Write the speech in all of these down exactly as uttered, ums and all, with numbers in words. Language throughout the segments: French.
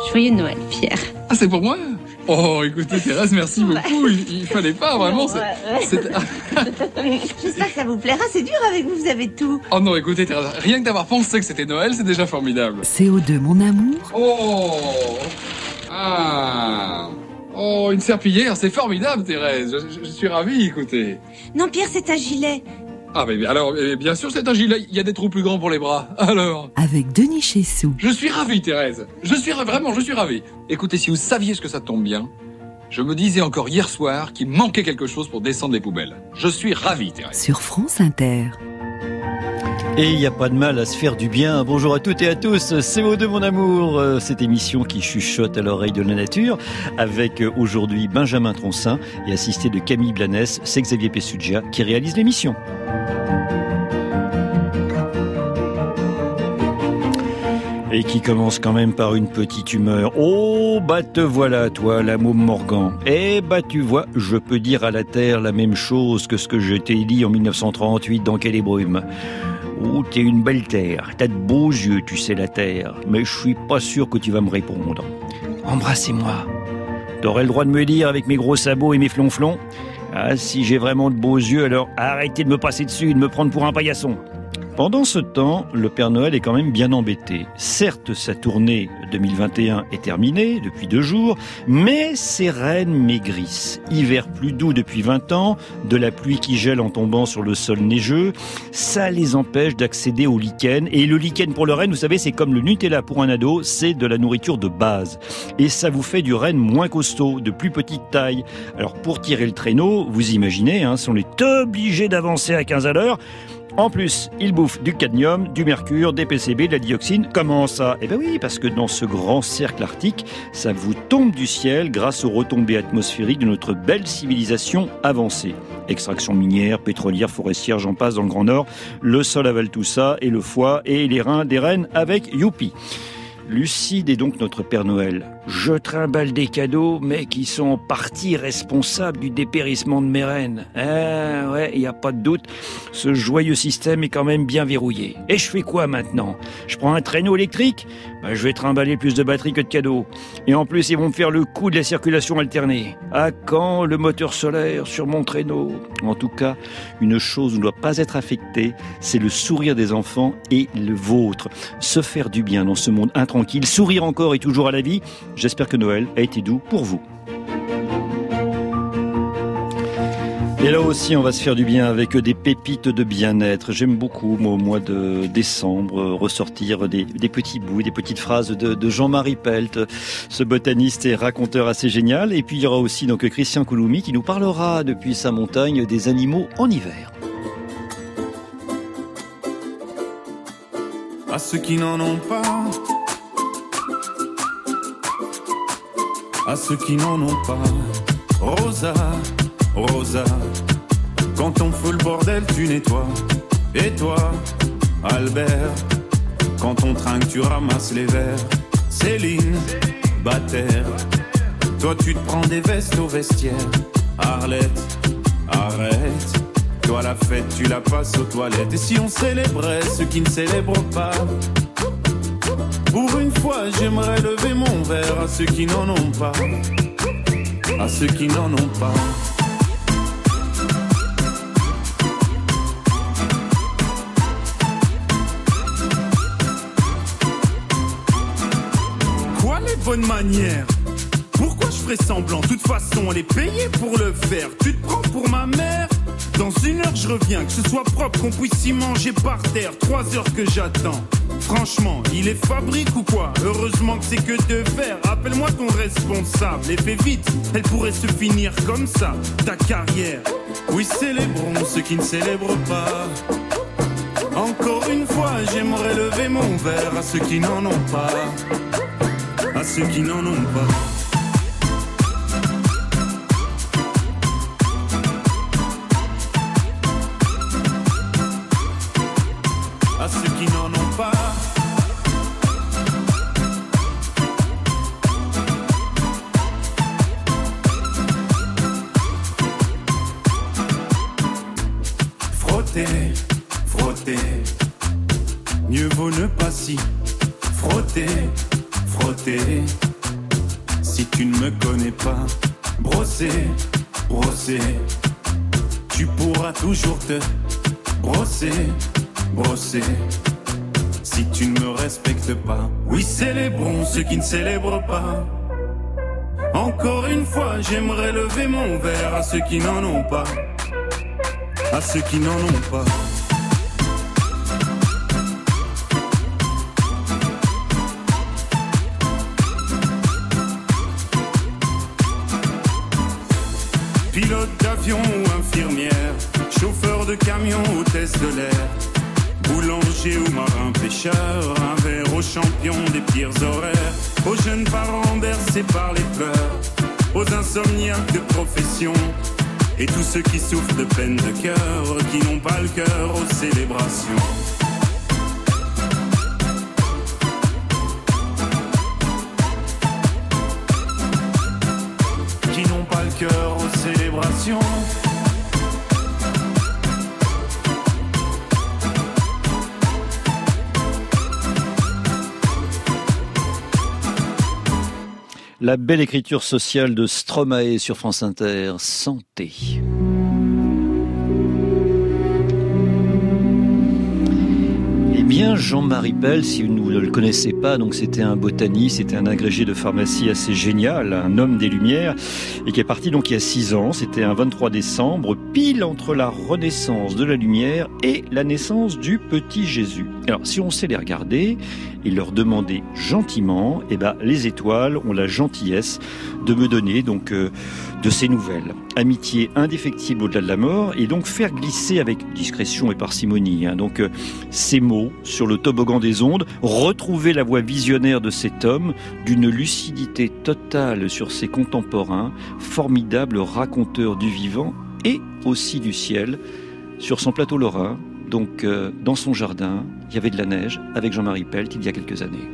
Joyeux Noël, Pierre. Ah, c'est pour moi ? Oh, écoutez, Thérèse, merci beaucoup. Il, il fallait pas, vraiment. C'est, c'est... J'espère que ça vous plaira. C'est dur avec vous, vous avez tout. Oh non, écoutez, Thérèse, rien que d'avoir pensé que c'était Noël, c'est déjà formidable. C O deux, mon amour. Oh Ah Oh, une serpillière, c'est formidable, Thérèse. Je, je, je suis ravi, écoutez. Non, Pierre, c'est un gilet. Ah, mais alors, bien sûr, c'est un gilet. Il y a des trous plus grands pour les bras. Alors. Avec Denis Chessou. Je suis ravi, Thérèse. Je suis vraiment, je suis ravi. Écoutez, si vous saviez ce que ça tombe bien, je me disais encore hier soir qu'il manquait quelque chose pour descendre les poubelles. Je suis ravi, Thérèse. Sur France Inter. Et il n'y a pas de mal à se faire du bien. Bonjour à toutes et à tous, C O deux mon amour, cette émission qui chuchote à l'oreille de la nature, avec aujourd'hui Benjamin Troncin et assisté de Camille Blanes, c'est Xavier Pessugia qui réalise l'émission. Et qui commence quand même par une petite humeur. Oh, bah te voilà, toi, la môme Morgan. Eh bah tu vois, je peux dire à la terre la même chose que ce que je t'ai dit en dix-neuf cent trente-huit dans Quelle est brume. Oh, t'es une belle terre, t'as de beaux yeux, tu sais la terre, mais je suis pas sûr que tu vas me répondre. Embrassez-moi. T'aurais le droit de me dire avec mes gros sabots et mes flonflons. Ah, si j'ai vraiment de beaux yeux, alors arrêtez de me passer dessus et de me prendre pour un paillasson. Pendant ce temps, le Père Noël est quand même bien embêté. Certes, sa tournée deux mille vingt et un est terminée depuis deux jours, mais ses rennes maigrissent. Hiver plus doux depuis vingt ans, de la pluie qui gèle en tombant sur le sol neigeux, ça les empêche d'accéder au lichen. Et le lichen pour le renne, vous savez, c'est comme le Nutella pour un ado, c'est de la nourriture de base. Et ça vous fait du renne moins costaud, de plus petite taille. Alors pour tirer le traîneau, vous imaginez, hein, on est obligé d'avancer à quinze à l'heure. En plus, il bouffe du cadmium, du mercure, des P C B, de la dioxine. Comment ça ? Eh ben oui, parce que dans ce grand cercle arctique, ça vous tombe du ciel grâce aux retombées atmosphériques de notre belle civilisation avancée. Extraction minière, pétrolière, forestière, j'en passe dans le Grand Nord. Le sol avale tout ça, et le foie, et les reins des rennes avec youpi. Lucide est donc notre Père Noël. Je trimballe des cadeaux, mais qui sont en partie responsables du dépérissement de mes rennes. Ah ouais, il n'y a pas de doute, ce joyeux système est quand même bien verrouillé. Et je fais quoi maintenant ? Je prends un traîneau électrique ? Ben, je vais trimballer plus de batteries que de cadeaux. Et en plus, ils vont me faire le coup de la circulation alternée. À quand le moteur solaire sur mon traîneau ? En tout cas, une chose ne doit pas être affectée, c'est le sourire des enfants et le vôtre. Se faire du bien dans ce monde intranquille, sourire encore et toujours à la vie. J'espère que Noël a été doux pour vous. Et là aussi, on va se faire du bien avec des pépites de bien-être. J'aime beaucoup, moi, au mois de décembre, ressortir des, des petits bouts, des petites phrases de, de Jean-Marie Pelt, ce botaniste et raconteur assez génial. Et puis, il y aura aussi donc Christian Couloumi qui nous parlera depuis sa montagne des animaux en hiver. À ceux qui n'en ont pas, à ceux qui n'en ont pas, Rosa, Rosa, quand on fout le bordel, tu nettoies. Et toi, Albert, quand on trinque, tu ramasses les verres. Céline, Bataire, toi tu te prends des vestes au vestiaire. Arlette, arrête, toi la fête, tu la passes aux toilettes. Et si on célébrait ceux qui ne célèbrent pas, pour une fois, j'aimerais lever mon verre à ceux qui n'en ont pas, à ceux qui n'en ont pas. Quoi les bonnes manières ? Pourquoi je ferais semblant ? De toute façon, elle est payée pour le faire. Tu te prends pour ma mère ? Dans une heure, je reviens, que ce soit propre, qu'on puisse y manger par terre. Trois heures que j'attends. Franchement, il est fabrique ou quoi ? Heureusement que c'est que de verre. Appelle-moi ton responsable et fais vite, elle pourrait se finir comme ça, ta carrière. Oui, célébrons ceux qui ne célèbrent pas. Encore une fois, j'aimerais lever mon verre à ceux qui n'en ont pas, à ceux qui n'en ont pas. À ceux qui n'en ont pas. Frotter, frotter, mieux vaut ne pas si. Frotter, frotter, si tu ne me connais pas. Brosser, brosser, tu pourras toujours te brosser, brosser, si tu ne me respectes pas. Oui, célébrons ceux qui ne célèbrent pas. Encore une fois, j'aimerais lever mon verre à ceux qui n'en ont pas, à ceux qui n'en ont pas. Pilote d'avion ou infirmière, chauffeur de camion, hôtesse de l'air, boulanger ou marin pêcheur, un verre aux champions des pires horaires, aux jeunes parents bercés par les pleurs, aux insomniaques de profession, et tous ceux qui souffrent de peine de cœur, qui n'ont pas le cœur aux célébrations. Qui n'ont pas le cœur aux célébrations. La belle écriture sociale de Stromae sur France Inter, Santé. Eh bien, Jean-Marie Pell, si vous ne le connaissez pas, donc c'était un botaniste, c'était un agrégé de pharmacie assez génial, un homme des Lumières, et qui est parti donc il y a six ans. C'était un vingt-trois décembre, pile entre la renaissance de la lumière et la naissance du petit Jésus. Alors, si on sait les regarder et leur demander gentiment, eh ben, les étoiles ont la gentillesse de me donner donc euh, de ces nouvelles. Amitié indéfectible au-delà de la mort, et donc faire glisser avec discrétion et parcimonie, hein, donc euh, ces mots sur le toboggan des ondes, retrouver la voix visionnaire de cet homme, d'une lucidité totale sur ses contemporains, formidable raconteur du vivant et aussi du ciel, sur son plateau lorrain. Donc, euh, dans son jardin, il y avait de la neige avec Jean-Marie Pell il y a quelques années.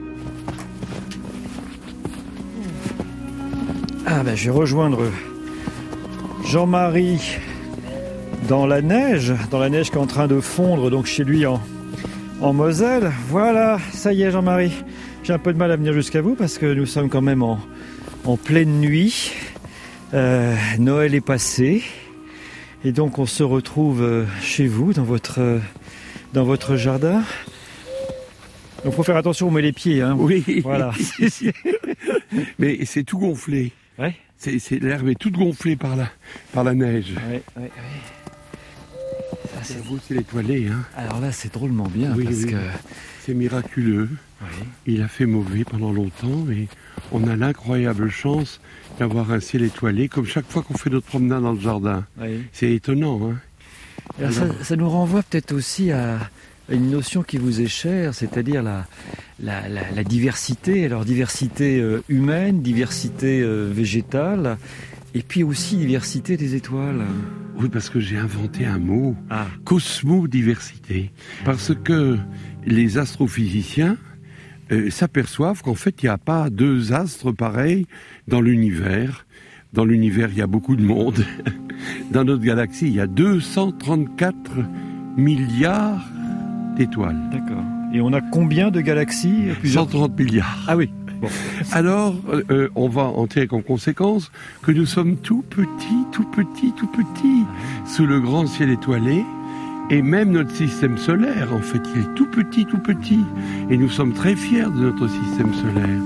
Ah ben, je vais rejoindre Jean-Marie dans la neige, dans la neige qui est en train de fondre, donc chez lui en, en Moselle. Voilà, ça y est Jean-Marie. J'ai un peu de mal à venir jusqu'à vous parce que nous sommes quand même en, en pleine nuit. Euh, Noël est passé. Et donc on se retrouve chez vous, dans votre, dans votre jardin. Donc il faut faire attention, on met les pieds. Hein. Oui, voilà. Mais c'est tout gonflé. Ouais. C'est, c'est, l'herbe est toute gonflée par la, par la neige. Ouais, ouais, ouais. Ça, c'est beau, c'est l'étoilé. Hein. Alors là, c'est drôlement bien oui, parce oui. que... C'est miraculeux. Oui. Il a fait mauvais pendant longtemps et on a l'incroyable chance d'avoir un ciel étoilé, comme chaque fois qu'on fait notre promenade dans le jardin. Oui. C'est étonnant. Hein. Alors, ça, ça nous renvoie peut-être aussi à une notion qui vous est chère, c'est-à-dire la, la, la, la diversité. Alors diversité euh, humaine, diversité euh, végétale, et puis aussi diversité des étoiles. Oui, parce que j'ai inventé un mot, ah. cosmodiversité. Parce que les astrophysiciens euh, s'aperçoivent qu'en fait, il n'y a pas deux astres pareils dans l'univers. Dans l'univers, il y a beaucoup de monde. Dans notre galaxie, il y a deux cent trente-quatre milliards d'étoiles. D'accord. Et on a combien de galaxies? cent trente milliards. Ah oui. Bon. Alors, euh, on va en tirer comme conséquence que nous sommes tout petits, tout petits, tout petits, sous le grand ciel étoilé. Et même notre système solaire, en fait, il est tout petit, tout petit. Et nous sommes très fiers de notre système solaire.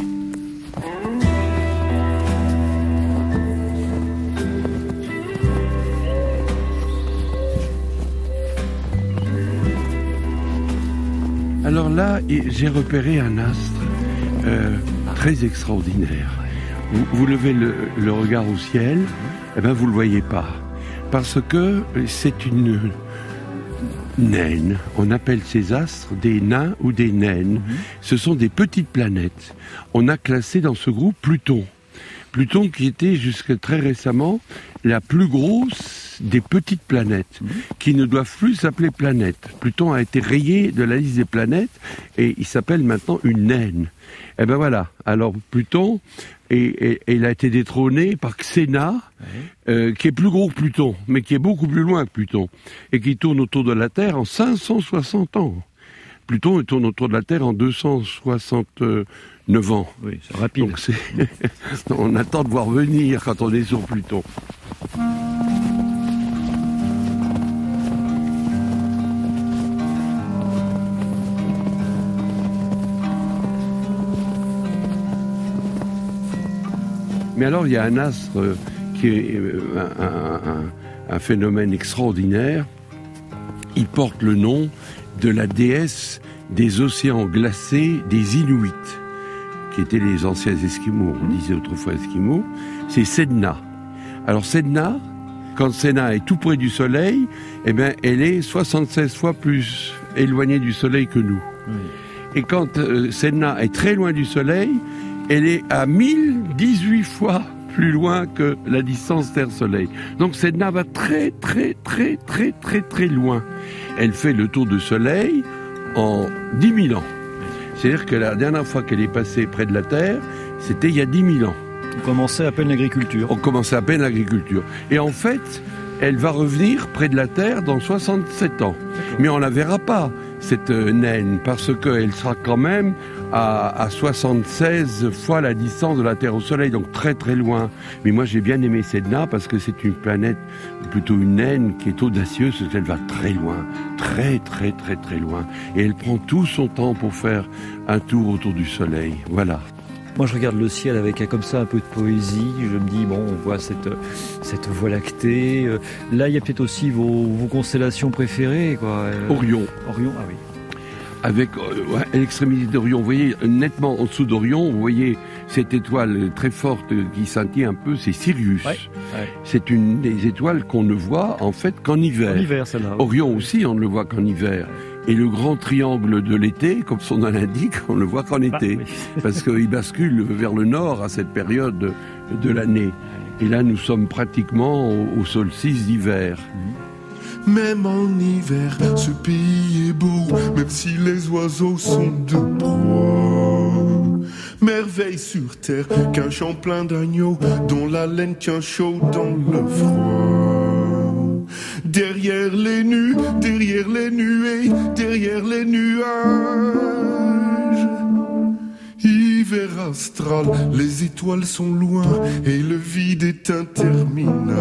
Alors là, j'ai repéré un astre euh, très extraordinaire. Vous, vous levez le, le regard au ciel, eh ben vous le voyez pas, parce que c'est une naine. On appelle ces astres des nains ou des naines. Mm-hmm. Ce sont des petites planètes. On a classé dans ce groupe Pluton. Pluton qui était jusqu'à très récemment la plus grosse des petites planètes, mmh. qui ne doivent plus s'appeler planètes. Pluton a été rayé de la liste des planètes et il s'appelle maintenant une naine. Et ben voilà, alors Pluton, et, et, et il a été détrôné par Xena, mmh. euh, qui est plus gros que Pluton, mais qui est beaucoup plus loin que Pluton, et qui tourne autour de la Terre en cinq cent soixante ans. Pluton tourne autour de la Terre en deux cent soixante-deux neuf ans. Oui, c'est rapide. Donc c'est... on attend de voir venir quand on est sur Pluton. Mais alors, il y a un astre qui est un, un, un, un phénomène extraordinaire. Il porte le nom de la déesse des océans glacés des Inuits, qui étaient les anciens Esquimaux, on disait autrefois Esquimaux. C'est Sedna. Alors Sedna, quand Sedna est tout près du Soleil, eh bien, elle est soixante-seize fois plus éloignée du Soleil que nous. Oui. Et quand euh, Sedna est très loin du Soleil, elle est à mille dix-huit fois plus loin que la distance Terre-Soleil. Donc Sedna va très très très très très très loin. Elle fait le tour du Soleil en dix mille ans. C'est-à-dire que la dernière fois qu'elle est passée près de la Terre, c'était il y a dix mille ans. On commençait à peine l'agriculture. On commençait à peine l'agriculture. Et en fait, elle va revenir près de la Terre dans soixante-sept ans. D'accord. Mais on la verra pas, cette naine, parce qu'elle sera quand même à, à soixante-seize fois la distance de la Terre au Soleil, donc très très loin. Mais moi j'ai bien aimé Sedna parce que c'est une planète, plutôt une naine, qui est audacieuse, parce qu'elle va très loin, très très très très loin. Et elle prend tout son temps pour faire un tour autour du Soleil. Voilà. Moi, je regarde le ciel avec comme ça un peu de poésie. Je me dis, bon, on voit cette, cette voie lactée. Là, il y a peut-être aussi vos, vos constellations préférées, quoi. Orion. Orion, ah oui. Avec euh, ouais, à l'extrémité d'Orion, vous voyez, nettement en dessous d'Orion, vous voyez cette étoile très forte qui scintille un peu, c'est Sirius. Ouais, ouais. C'est une des étoiles qu'on ne voit en fait qu'en hiver. En hiver, celle-là. Orion aussi, on ne le voit qu'en hiver. Ouais. Et le grand triangle de l'été, comme son nom l'indique, on ne le voit qu'en été. Bah, oui. Parce qu'il bascule vers le nord à cette période de, de l'année. Et là, nous sommes pratiquement au, au solstice d'hiver. Mmh. Même en hiver, ce pays est beau, même si les oiseaux sont de proie. Merveille sur terre, qu'un champ plein d'agneaux, dont la laine tient chaud dans le froid. Derrière les nues, derrière les nuées, derrière les nuages. Hiver astral, les étoiles sont loin et le vide est interminable.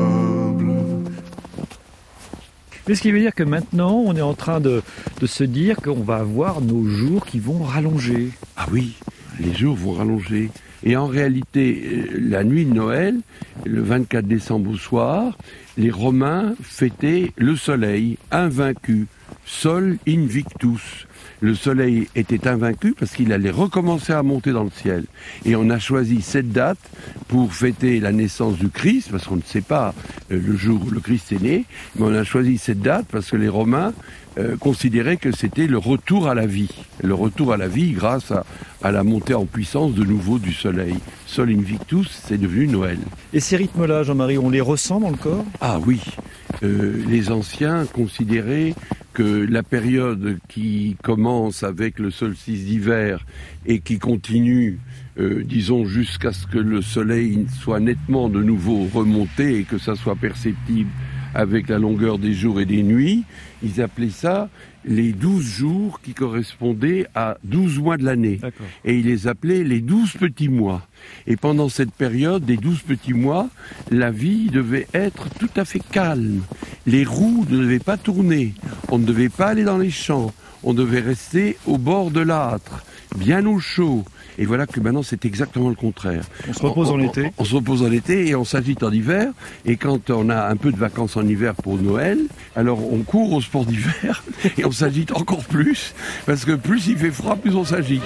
Mais ce qui veut dire que maintenant, on est en train de, de se dire qu'on va avoir nos jours qui vont rallonger. Ah oui, les jours vont rallonger. Et en réalité, la nuit de Noël, le vingt-quatre décembre au soir, les Romains fêtaient le soleil invaincu, Sol Invictus. Le soleil était invaincu parce qu'il allait recommencer à monter dans le ciel. Et on a choisi cette date pour fêter la naissance du Christ, parce qu'on ne sait pas le jour où le Christ est né, mais on a choisi cette date parce que les Romains euh, considéraient que c'était le retour à la vie. Le retour à la vie grâce à, à la montée en puissance de nouveau du soleil. Sol Invictus, c'est devenu Noël. Et ces rythmes-là, Jean-Marie, on les ressent dans le corps ? Ah oui. Euh, les anciens considéraient que la période qui commence avec le solstice d'hiver et qui continue, euh, disons, jusqu'à ce que le soleil soit nettement de nouveau remonté et que ça soit perceptible avec la longueur des jours et des nuits, ils appelaient ça les douze jours qui correspondaient à douze mois de l'année. D'accord. Et ils les appelaient les douze petits mois. Et pendant cette période des douze petits mois, la vie devait être tout à fait calme. Les roues ne devaient pas tourner. On ne devait pas aller dans les champs. On devait rester au bord de l'âtre, bien au chaud. Et voilà que maintenant, c'est exactement le contraire. On se repose on, en on, été. On, on se repose en été et on s'agite en hiver. Et quand on a un peu de vacances en hiver pour Noël, alors on court au sport d'hiver et on s'agite encore plus. Parce que plus il fait froid, plus on s'agite.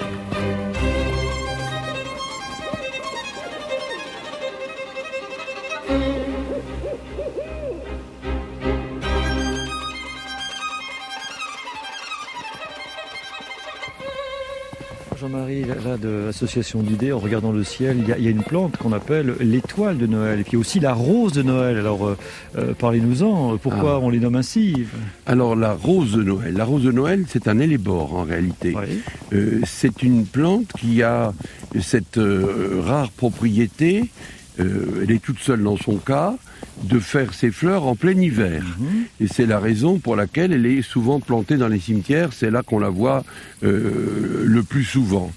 Jean-Marie, là, là de l'association d'idées, en regardant le ciel, il y a, il y a une plante qu'on appelle l'étoile de Noël, et puis aussi la rose de Noël. Alors, euh, euh, parlez-nous-en, pourquoi ah. on les nomme ainsi ? Alors, la rose de Noël, la rose de Noël, c'est un hellébore en réalité. Oui. Euh, c'est une plante qui a cette euh, rare propriété, euh, elle est toute seule dans son cas, de faire ses fleurs en plein hiver. Mmh. Et c'est la raison pour laquelle elle est souvent plantée dans les cimetières. C'est là qu'on la voit euh, le plus souvent.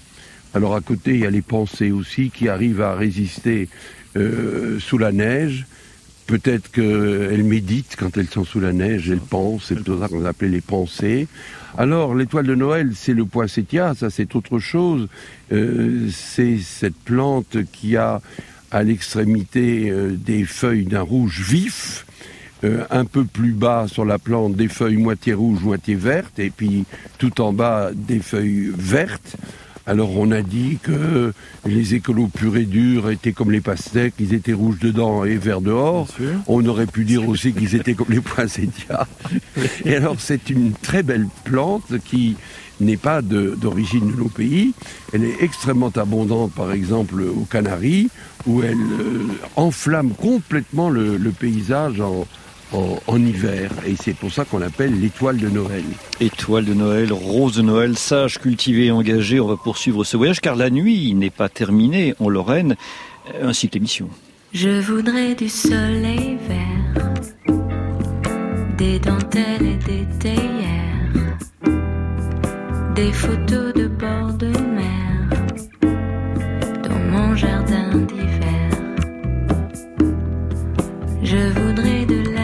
Alors à côté, il y a les pensées aussi qui arrivent à résister euh, sous la neige. Peut-être qu'elles méditent quand elles sont sous la neige, elles pensent, c'est plutôt ça qu'on appelait les pensées. Alors l'étoile de Noël, c'est le poinsettia, ça c'est autre chose. Euh, c'est cette plante qui a à l'extrémité euh, des feuilles d'un rouge vif, euh, un peu plus bas sur la plante des feuilles moitié rouges, moitié vertes, et puis tout en bas des feuilles vertes. Alors on a dit que les écolos purs et durs étaient comme les pastèques, ils étaient rouges dedans et verts dehors. On aurait pu dire aussi qu'ils étaient comme les poinsettias. Et alors c'est une très belle plante qui n'est pas de, d'origine de nos pays. Elle est extrêmement abondante par exemple aux Canaries, où elle euh, enflamme complètement le, le paysage en... En, en hiver, et c'est pour ça qu'on l'appelle l'étoile de Noël. Étoile de Noël, rose de Noël, sage, cultivé et engagé, on va poursuivre ce voyage, car la nuit n'est pas terminée en Lorraine, ainsi que l'émission. Je voudrais du soleil vert, des dentelles et des théières, des photos de bord de mer, dans mon jardin d'hiver. Je voudrais de la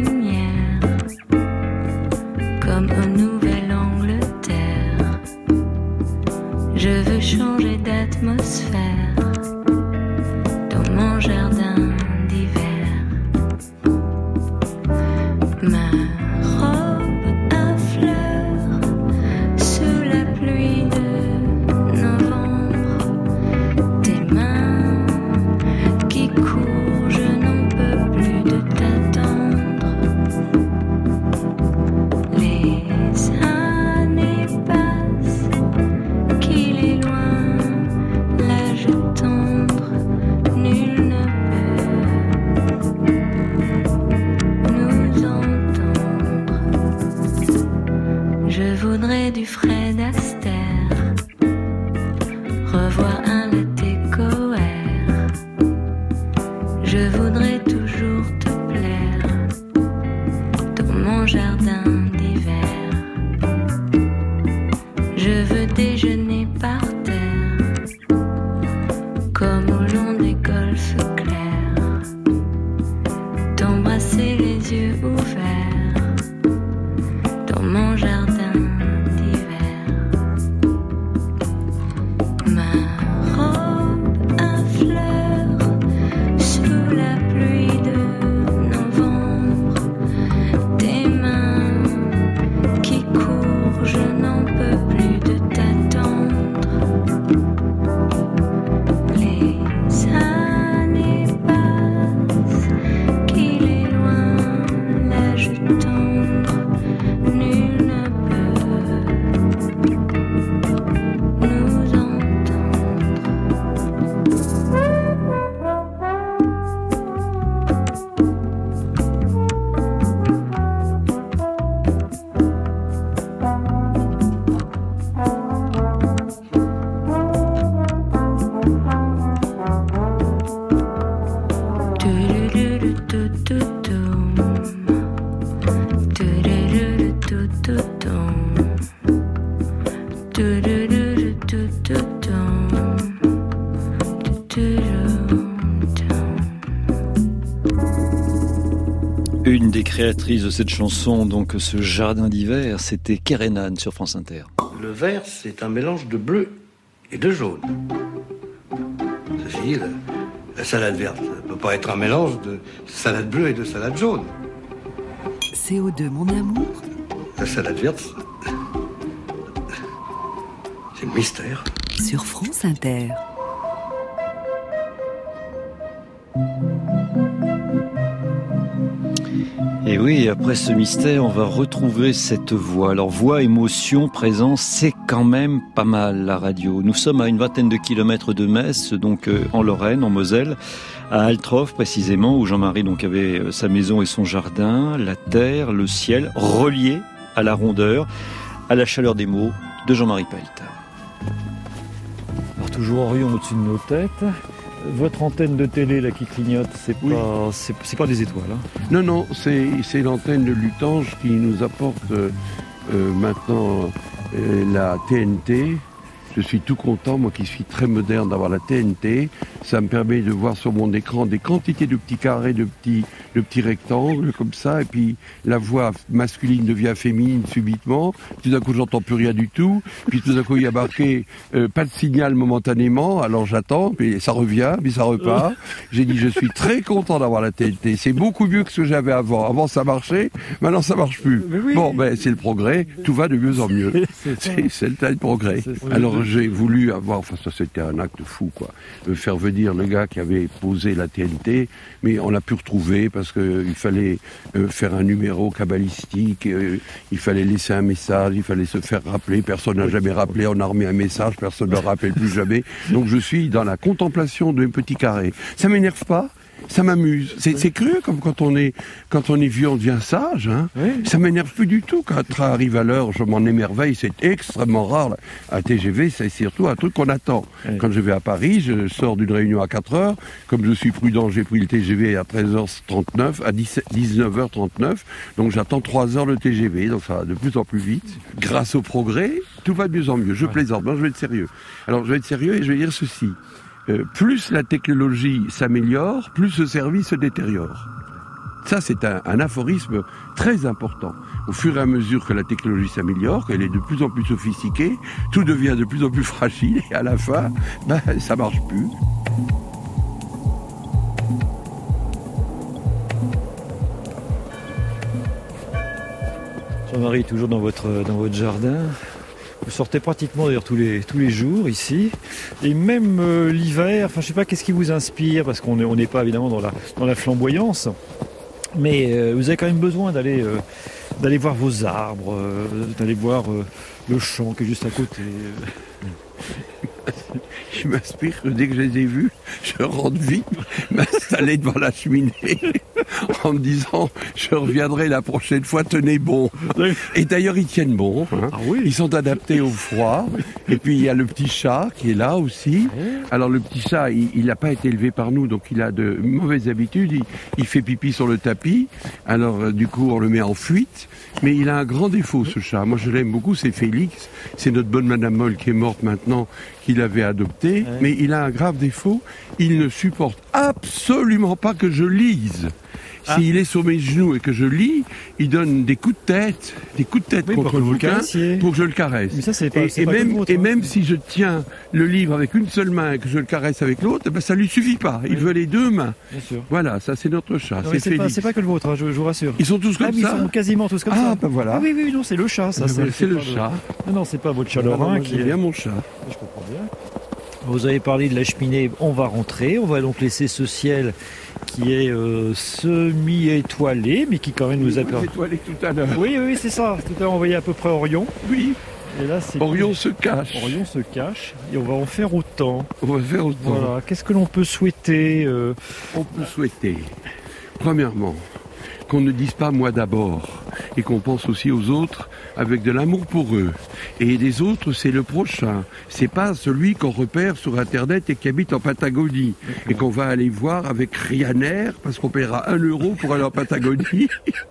comme en Nouvelle-Angleterre. Je veux changer d'atmosphère dans mon jardin d'hiver. Ma robe à fleurs sous la pluie de novembre. Tes mains qui courent, je n'en peux plus de t'attendre. Du Fred Astaire, revoir un latte coère. Je voudrais toujours te plaire dans mon jardin d'hiver. Je veux déjeuner par terre, comme au long des golfes clairs, t'embrasser les yeux ouverts dans mon jardin. Une des créatrices de cette chanson, donc ce jardin d'hiver, c'était Kerenan sur France Inter. Le vert, c'est un mélange de bleu et de jaune. Ceci dit, la, la salade verte ne peut pas être un mélange de salade bleue et de salade jaune. C O deux, mon amour. La salade verte, c'est le mystère. Sur France Inter. Et oui, après ce mystère, on va retrouver cette voix. Alors, voix, émotion, présence, c'est quand même pas mal, la radio. Nous sommes à une vingtaine de kilomètres de Metz, donc euh, en Lorraine, en Moselle, à Altroff précisément, où Jean-Marie donc avait euh, sa maison et son jardin, la terre, le ciel, reliés à la rondeur, à la chaleur des mots de Jean-Marie Pelt. Alors, toujours en rayon au-dessus de nos têtes. Votre antenne de télé là qui clignote, c'est oui. pas, c'est, c'est pas des étoiles. Hein. Non, non, c'est, c'est l'antenne de Lutange qui nous apporte euh, euh, maintenant euh, la T N T. Je suis tout content, moi qui suis très moderne, d'avoir la T N T. Ça me permet de voir sur mon écran des quantités de petits carrés, de petits, de petits rectangles comme ça. Et puis la voix masculine devient féminine subitement. Tout d'un coup, j'entends plus rien du tout. Puis tout d'un coup, il y a marqué euh, pas de signal momentanément. Alors j'attends, puis ça revient, puis ça repart. J'ai dit, je suis très content d'avoir la T N T. C'est beaucoup mieux que ce que j'avais avant. Avant, ça marchait. Maintenant, ça marche plus. Oui. Bon, ben c'est le progrès. Tout va de mieux en mieux. C'est, c'est le tas de progrès. Alors j'ai voulu avoir, enfin ça c'était un acte fou quoi, de faire venir le gars qui avait posé la T N T, mais on l'a pu retrouver parce que il fallait euh, faire un numéro cabalistique, euh, il fallait laisser un message, il fallait se faire rappeler, personne n'a jamais rappelé, on a remis un message, personne ne le rappelle plus jamais, donc je suis dans la contemplation de mes petits carrés. Ça m'énerve pas? Ça m'amuse. C'est, c'est curieux comme quand on est quand on est vieux, on devient sage. Hein. Oui. Ça m'énerve plus du tout. Quand un train arrive à l'heure, je m'en émerveille. C'est extrêmement rare. Un T G V, c'est surtout un truc qu'on attend. Oui. Quand je vais à Paris, je sors d'une réunion à quatre heures. Comme je suis prudent, j'ai pris le T G V à treize heures trente-neuf, à dix-neuf heures trente-neuf. Donc j'attends trois heures le T G V. Donc ça va de plus en plus vite. Grâce au progrès, tout va de mieux en mieux. Je plaisante. Non, je vais être sérieux. Alors je vais être sérieux et je vais dire ceci. Euh, plus la technologie s'améliore, plus ce service se détériore. Ça, c'est un, un aphorisme très important. Au fur et à mesure que la technologie s'améliore, qu'elle est de plus en plus sophistiquée, tout devient de plus en plus fragile et à la fin, ben, ça marche plus. Jean-Marie, toujours dans votre, dans votre jardin. Vous sortez pratiquement d'ailleurs tous les, tous les jours ici. Et même euh, l'hiver, enfin je sais pas qu'est-ce qui vous inspire, parce qu'on n'est on n'est pas évidemment dans la, dans la flamboyance. Mais euh, vous avez quand même besoin d'aller, euh, d'aller voir vos arbres, euh, d'aller voir euh, le champ qui est juste à côté. Je m'inspire que dès que je les ai vus, je rentre vite m'installer devant la cheminée en me disant je reviendrai la prochaine fois, tenez bon. Et d'ailleurs ils tiennent bon, hein. Ah oui. Ils sont adaptés au froid. Et puis il y a le petit chat qui est là aussi. Alors le petit chat, il n'a pas été élevé par nous, donc il a de mauvaises habitudes. Il, il fait pipi sur le tapis. Alors euh, du coup on le met en fuite. Mais il a un grand défaut ce chat. Moi je l'aime beaucoup, c'est Félix. C'est notre bonne Madame Moll qui est morte maintenant, qu'il avait adopté. Ouais. Mais il a un grave défaut. Il ne supporte absolument pas que je lise. Ah. S'il est sur mes genoux et que je lis, il donne des coups de tête, des coups de tête oui, contre le bouquin pour que je le caresse. Mais ça, c'est pas, et, c'est et pas même, votre, et hein. même si je tiens le livre avec une seule main et que je le caresse avec l'autre, ben ça lui suffit pas. Il oui. veut les deux mains. Bien sûr. Voilà, ça c'est notre chat. Non, c'est c'est, Félix. pas, c'est pas que le vôtre, hein, je, je vous rassure. Ils sont tous comme ah, ça. Ils sont quasiment tous comme ah, ça. Ah ben voilà. Ah, oui, oui, non, c'est le chat, ça. Ben c'est, ben, c'est, c'est le le... chat. Non, non, c'est pas votre chat Lorrain Lorrain qui est bien mon chat. Je comprends bien. Vous avez parlé de la cheminée, on va rentrer, on va donc laisser ce ciel qui est euh, semi-étoilé, mais qui quand même nous a permis... étoilé tout à l'heure. Oui, oui, c'est ça. Tout à l'heure, on voyait à peu près Orion. Oui. Et là, c'est Orion plus... se cache. Orion se cache, et on va en faire autant. On va faire autant. Voilà. Qu'est-ce que l'on peut souhaiter euh... On peut souhaiter, premièrement, qu'on ne dise pas moi d'abord, et qu'on pense aussi aux autres avec de l'amour pour eux. Et les autres, c'est le prochain. C'est pas celui qu'on repère sur Internet et qui habite en Patagonie. D'accord. Et qu'on va aller voir avec Ryanair, parce qu'on paiera un euro pour aller en Patagonie.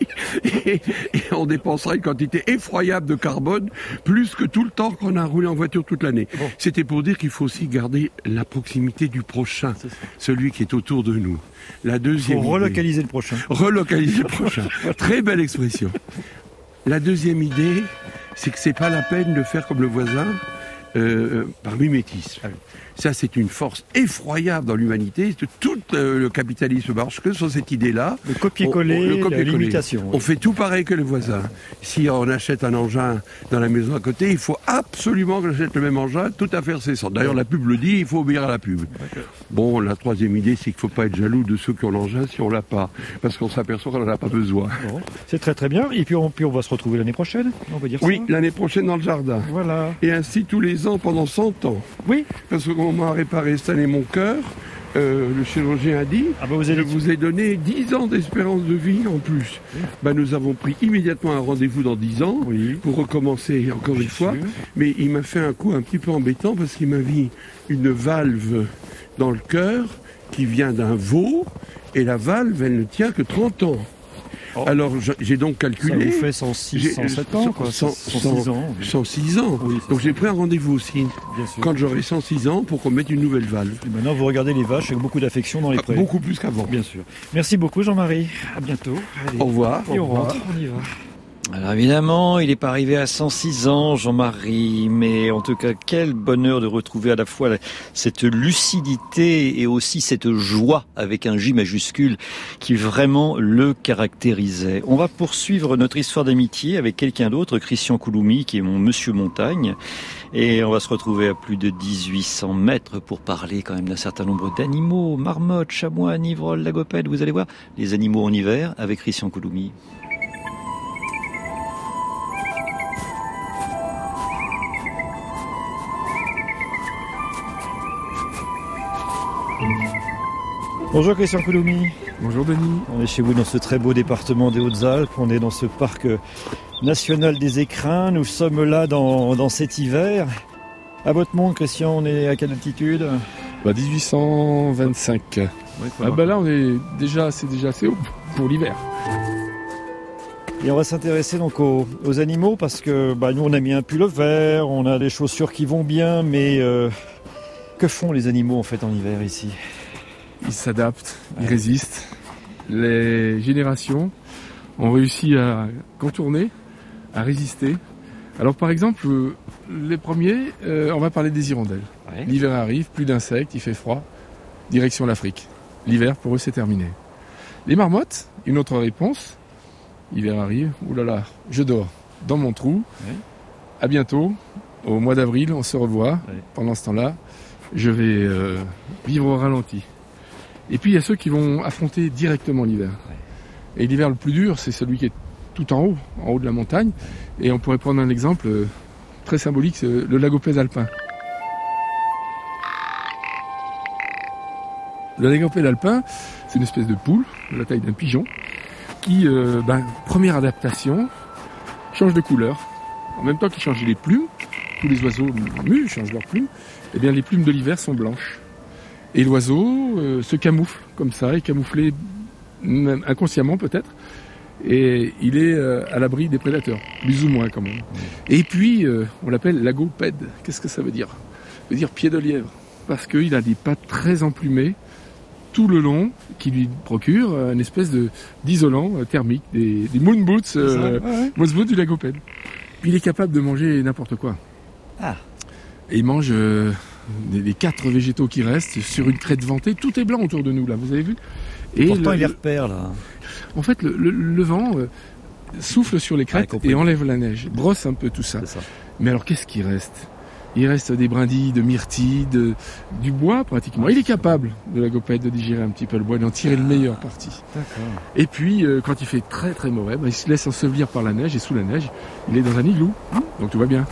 et, et on dépensera une quantité effroyable de carbone, plus que tout le temps qu'on a roulé en voiture toute l'année. Bon. C'était pour dire qu'il faut aussi garder la proximité du prochain, celui qui est autour de nous. La deuxième Il faut relocaliser idée, le prochain. Relocaliser le prochain. Très belle expression. La deuxième idée, c'est que c'est pas la peine de faire comme le voisin euh, par mimétisme. Ah oui. Ça, c'est une force effroyable dans l'humanité. Tout euh, le capitalisme marche que sur cette idée-là. Le copier-coller, on, on, le copier-coller. l'imitation. Oui. On fait tout pareil que le voisin. Si on achète un engin dans la maison à côté, il faut absolument que j'achète le même engin, tout à fait incessant. D'ailleurs, la pub le dit, il faut obéir à la pub. D'accord. Bon, la troisième idée, c'est qu'il ne faut pas être jaloux de ceux qui ont l'engin si on l'a pas. Parce qu'on s'aperçoit qu'on n'en a pas besoin. Bon. C'est très très bien. Et puis on, puis on va se retrouver l'année prochaine, on va dire oui, ça. Oui, l'année prochaine dans le jardin. Voilà. Et ainsi tous les ans pendant cent ans. Oui. Parce qu'on m'a réparé cette année mon cœur, euh, le chirurgien a dit, ah bah vous avez je vous ai donné dix ans d'espérance de vie en plus. Oui. Bah, nous avons pris immédiatement un rendez-vous dans dix ans oui. pour recommencer encore Bien une fois. Sûr. Mais il m'a fait un coup un petit peu embêtant parce qu'il m'a mis une valve dans le cœur qui vient d'un veau et la valve, elle ne tient que trente ans. Oh. Alors, j'ai donc calculé... Ça vous fait cent six, cent sept ans, quoi. cent, cent six ans. Oui. cent six ans. Oui, donc j'ai pris un rendez-vous aussi, bien sûr, quand j'aurai cent six ans, pour qu'on mette une nouvelle valve. Et maintenant, vous regardez les vaches avec beaucoup d'affection dans les prés. Beaucoup plus qu'avant. Bien sûr. Merci beaucoup, Jean-Marie. À bientôt. Allez. Au revoir. Et on rentre, on y va. Alors évidemment, il n'est pas arrivé à cent six ans, Jean-Marie, mais en tout cas, quel bonheur de retrouver à la fois cette lucidité et aussi cette joie avec un J majuscule qui vraiment le caractérisait. On va poursuivre notre histoire d'amitié avec quelqu'un d'autre, Christian Couloumi, qui est mon Monsieur Montagne, et on va se retrouver à plus de dix-huit cents mètres pour parler quand même d'un certain nombre d'animaux, marmottes, chamois, nivroles, lagopèdes, vous allez voir, les animaux en hiver avec Christian Couloumi. Bonjour Christian Couloumi. Bonjour Denis. On est chez vous dans ce très beau département des Hautes-Alpes. On est dans ce parc national des écrins. Nous sommes là dans, dans cet hiver. À votre monde, Christian, on est à quelle altitude ? Bah dix-huit cent vingt-cinq. Ouais, ah bah là, on est déjà, c'est déjà assez haut pour l'hiver. Et on va s'intéresser donc aux, aux animaux parce que bah, nous, on a mis un pull vert, on a des chaussures qui vont bien, mais euh, que font les animaux en fait en hiver ici ? Ils s'adaptent, ils ouais. résistent. Les générations ont réussi à contourner, à résister. Alors par exemple, les premiers, euh, on va parler des hirondelles. Ouais. L'hiver arrive, plus d'insectes, il fait froid, direction l'Afrique. L'hiver, pour eux, c'est terminé. Les marmottes, une autre réponse. L'hiver arrive, oulala, je dors dans mon trou. Ouais. À bientôt, au mois d'avril, on se revoit. Ouais. Pendant ce temps-là, je vais euh, vivre au ralenti. Et puis il y a ceux qui vont affronter directement l'hiver. Ouais. Et l'hiver le plus dur, c'est celui qui est tout en haut, en haut de la montagne. Et on pourrait prendre un exemple euh, très symbolique, c'est le lagopède alpin. Le lagopède alpin, c'est une espèce de poule, de la taille d'un pigeon, qui, euh, ben, première adaptation, change de couleur. En même temps qu'il change les plumes, tous les oiseaux mues changent leurs plumes, et bien les plumes de l'hiver sont blanches. Et l'oiseau euh, se camoufle comme ça, est camouflé même inconsciemment peut-être, et il est euh, à l'abri des prédateurs, plus ou moins quand même. Et puis, euh, on l'appelle lagopède. Qu'est-ce que ça veut dire ? Ça veut dire pied de lièvre, parce qu'il a des pattes très emplumées tout le long, qui lui procure une espèce de, d'isolant euh, thermique, des, des moon boots, euh, ouais, ouais. moon boots du lagopède. Puis il est capable de manger n'importe quoi. Ah. Et il mange... Euh, les quatre végétaux qui restent sur une crête ventée, tout est blanc autour de nous là, vous avez vu ? Et pourtant le, il les repère là. En fait, le, le, le vent euh, souffle sur les crêtes ah, et enlève la neige, brosse un peu tout ça. ça. Mais alors qu'est-ce qui reste ? Il reste des brindilles de myrtille, de, du bois pratiquement. Il est capable, de lagopède, de digérer un petit peu le bois et d'en tirer ah, le meilleur parti. D'accord. Et puis, euh, quand il fait très très mauvais, bah, il se laisse ensevelir par la neige et sous la neige, il est dans un igloo. Donc tout va bien.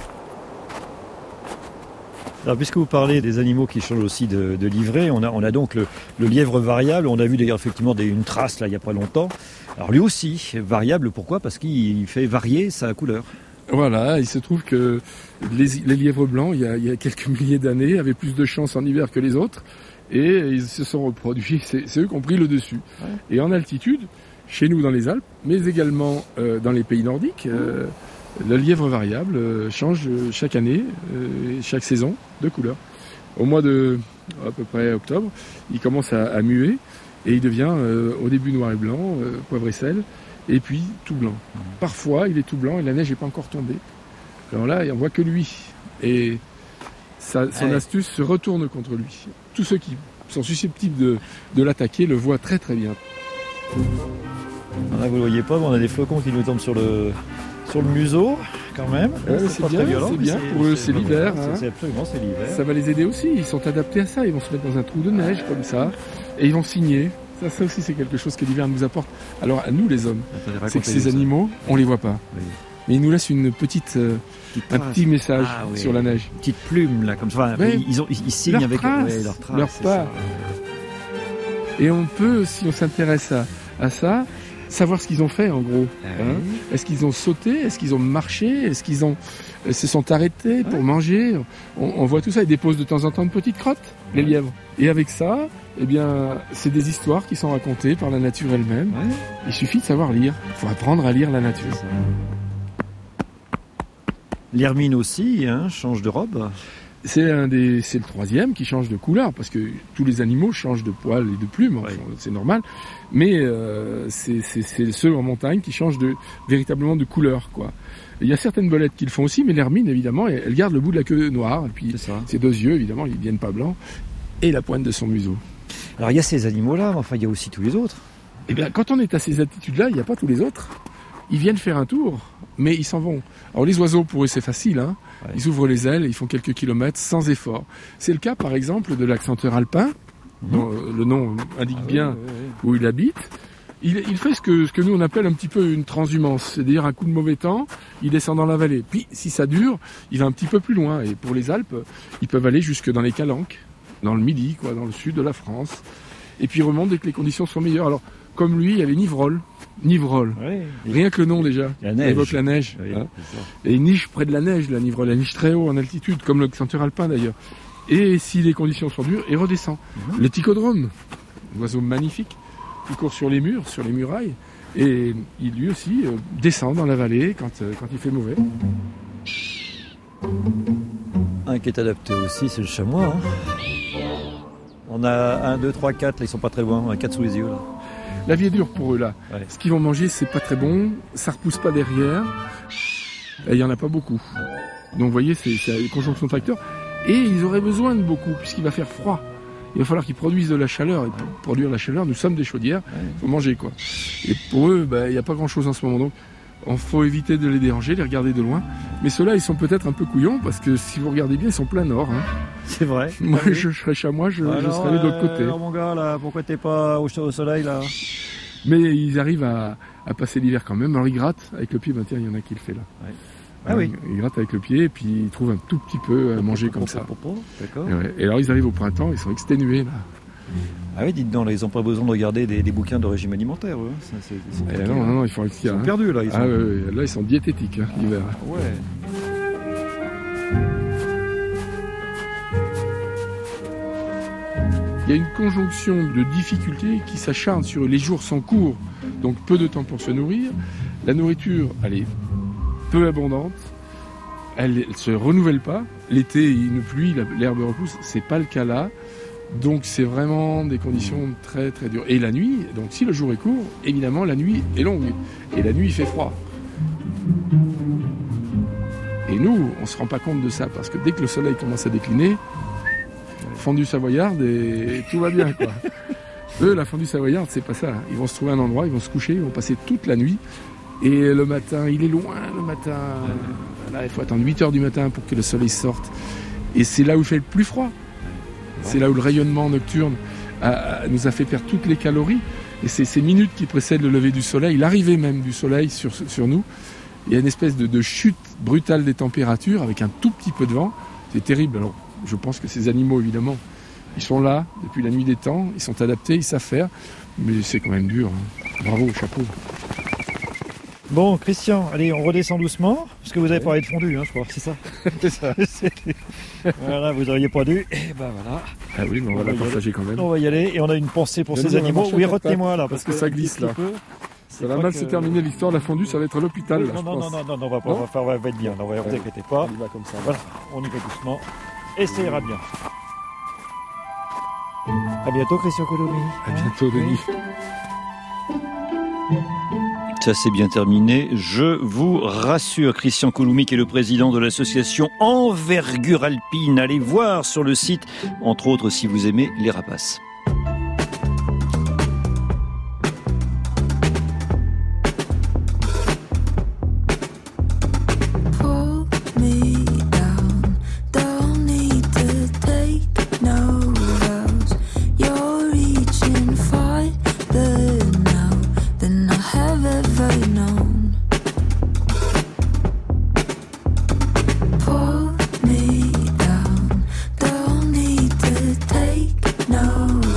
Alors, puisque vous parlez des animaux qui changent aussi de, de livret, on a, on a donc le, le lièvre variable. On a vu d'ailleurs effectivement des, une trace là il n'y a pas longtemps. Alors lui aussi, variable, pourquoi ? Parce qu'il fait varier sa couleur. Voilà, il se trouve que les, les lièvres blancs, il y, a, il y a quelques milliers d'années, avaient plus de chance en hiver que les autres. Et ils se sont reproduits, c'est, c'est eux qui ont pris le dessus. Ouais. Et en altitude, chez nous dans les Alpes, mais également euh, dans les pays nordiques, euh, le lièvre variable euh, change chaque année, euh, chaque saison, de couleur. Au mois de, à peu près octobre, il commence à, à muer et il devient euh, au début noir et blanc, euh, poivre et sel, et puis tout blanc. Mmh. Parfois, il est tout blanc et la neige n'est pas encore tombée. Alors là, on voit que lui. Et sa, son ouais. astuce se retourne contre lui. Tous ceux qui sont susceptibles de, de l'attaquer le voient très très bien. Là, vous ne le voyez pas, mais on a des flocons qui nous tombent sur le... sur le museau, quand même. Ouais, c'est, c'est, bien, violent, c'est bien, c'est, pour eux, c'est, c'est l'hiver. Hein. C'est absolument, c'est l'hiver. Ça va les aider aussi, ils sont adaptés à ça, ils vont se mettre dans un trou de neige, comme ça, et ils vont signer. Ça, ça aussi, c'est quelque chose que l'hiver nous apporte. Alors, à nous, les hommes, c'est que ces animaux, on les voit pas. Oui. Mais ils nous laissent une petite, euh, un petit message ah, oui. sur la neige. Une petite plume, là, comme ça. Ouais, ils, ont, ils, ils signent leur avec trace, ouais, leur trace. Leur pas. Et on peut, si on s'intéresse à, à ça, savoir ce qu'ils ont fait en gros. Ah Hein. oui. Est-ce qu'ils ont sauté? Est-ce qu'ils ont marché? Est-ce qu'ils ont euh, se sont arrêtés pour Ouais. manger? on, on voit tout ça. Ils déposent de temps en temps de petites crottes, les lièvres. Et avec ça, eh bien, c'est des histoires qui sont racontées par la nature elle-même. Ouais. Il suffit de savoir lire. Il faut apprendre à lire la nature. L'hermine aussi, hein, change de robe. C'est un des, c'est le troisième qui change de couleur parce que tous les animaux changent de poils et de plumes, enfin, Ouais. c'est normal. Mais euh, c'est, c'est, c'est ceux en montagne qui changent de véritablement de couleur, quoi. Il y a certaines belettes qui le font aussi, mais l'hermine évidemment, elle, elle garde le bout de la queue noire et puis C'est ça. ses deux yeux évidemment, ils viennent pas blancs et la pointe de son museau. Alors il y a ces animaux-là, mais enfin il y a aussi tous les autres. Eh bien, quand on est à ces attitudes-là, il n'y a pas tous les autres. Ils viennent faire un tour, mais ils s'en vont. Alors les oiseaux, pour eux, c'est facile. Hein. Ouais. Ils ouvrent les ailes, ils font quelques kilomètres sans effort. C'est le cas, par exemple, de l'accenteur alpin, dont euh, le nom indique Ah oui, bien oui, oui. où il habite. Il, il fait ce que, ce que nous on appelle un petit peu une transhumance, c'est-à-dire un coup de mauvais temps, il descend dans la vallée. Puis, si ça dure, il va un petit peu plus loin. Et pour les Alpes, ils peuvent aller jusque dans les Calanques, dans le Midi, quoi, dans le sud de la France. Et puis ils remontent dès que les conditions sont meilleures. Alors, comme lui, il y avait Nivrol. Nivrol. Ouais. Rien que le nom déjà, La neige. évoque la neige. Oui, hein. c'est ça. Et il niche près de la neige, la Nivrol. Elle niche très haut en altitude, comme le accenteur alpin d'ailleurs. Et si les conditions sont dures, il redescend. Mhm. Le ticodrome, un oiseau magnifique, qui court sur les murs, sur les murailles. Et il lui aussi euh, descend dans la vallée quand, euh, quand il fait mauvais. Un qui est adapté aussi, c'est le chamois. hein. On a un, deux, trois, quatre, là ils sont pas très loin, on a quatre sous les yeux là. La vie est dure pour eux là. Ouais. Ce qu'ils vont manger, c'est pas très bon, ça repousse pas derrière. Et il y en a pas beaucoup. Donc vous voyez, c'est, c'est une conjonction de facteurs. Et ils auraient besoin de beaucoup, puisqu'il va faire froid. Il va falloir qu'ils produisent de la chaleur. Et pour produire la chaleur, nous sommes des chaudières, il faut manger quoi. Et pour eux, ben, il n'y a pas grand chose en ce moment. Donc il faut éviter de les déranger, les regarder de loin. Mais ceux-là, ils sont peut-être un peu couillons, parce que si vous regardez bien, ils sont plein nord. Hein. C'est vrai. Moi, Ah oui. je, je serais chamois, je, je Alors, serais allé de l'autre euh, côté. alors, mon gars là, pourquoi t'es pas au, au soleil là? Mais ils arrivent à, à passer l'hiver quand même. Alors ils grattent avec le pied, ben tiens, il y en a qui le fait là. Ouais. Ah oui. Ils grattent avec le pied et puis ils trouvent un tout petit peu à manger comme ça. D'accord. Et, ouais. Et alors ils arrivent au printemps, ils sont exténués là. Ah oui, dites donc, là, ils n'ont pas besoin de regarder des, des bouquins de régime alimentaire, eux. Ça, c'est, ils sont, Et tranquilles, non, hein. non, non, ils font Ils sont perdus là. Ils sont... Ah ouais, ouais, là ils sont diététiques hein, l'hiver. Ouais. Il y a une conjonction de difficultés qui s'acharnent sur eux. Les jours sont courts, donc peu de temps pour se nourrir. La nourriture, elle est peu abondante. Elle ne se renouvelle pas. L'été, il ne pluie, la- l'herbe repousse. C'est pas le cas là. Donc c'est vraiment des conditions très très dures. Et la nuit, donc si le jour est court, évidemment la nuit est longue. Et la nuit il fait froid. Et nous, on se rend pas compte de ça parce que dès que le soleil commence à décliner, fondue savoyarde et tout va bien quoi. Eux, la fondue savoyarde, c'est pas ça. Ils vont se trouver un endroit, ils vont se coucher, ils vont passer toute la nuit. Et le matin, il est loin le matin. Là, il faut attendre huit heures du matin pour que le soleil sorte. Et c'est là où il fait le plus froid. C'est là où le rayonnement nocturne a- a- nous a fait perdre toutes les calories. Et c'est ces minutes qui précèdent le lever du soleil, l'arrivée même du soleil sur, sur nous. Il y a une espèce de, de chute brutale des températures avec un tout petit peu de vent. C'est terrible. Alors, je pense que ces animaux, évidemment, ils sont là depuis la nuit des temps. Ils sont adaptés, ils savent faire. Mais c'est quand même dur. hein. Bravo, chapeau. Bon, Christian, allez, on redescend doucement, parce que vous avez parlé de fondu, hein, je crois, c'est ça. C'est ça. Voilà, vous auriez pas dû. Et ben voilà. Ah oui, mais on va la partager quand même. On va y aller, et on a une pensée pour Bien ces dit, on va animaux. marcher Oui, quatre retenez-moi là, parce que ça glisse, là. peu, Ça va mal se terminer l'histoire de la fondue, ça va être à l'hôpital. Oui, là, non, je non, non, pense. non, non, non, on va, pas, Non on va, faire, on va être bien, on va, vous inquiétez pas. Il va comme ça. Voilà, on y va doucement, et ça ira bien. À bientôt, Christian Colomy. À bientôt, Denis. Ça c'est bien terminé, je vous rassure. Christian Colomy qui est le président de l'association Envergure Alpine. Allez voir sur le site, entre autres si vous aimez les rapaces. Pull me down, don't need to take no vows. You're reaching farther now than I have ever known. Pull me down, don't need to take no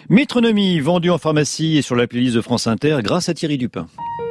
Métronomie, vendue en pharmacie et sur la playlist de France Inter grâce à Thierry Dupin.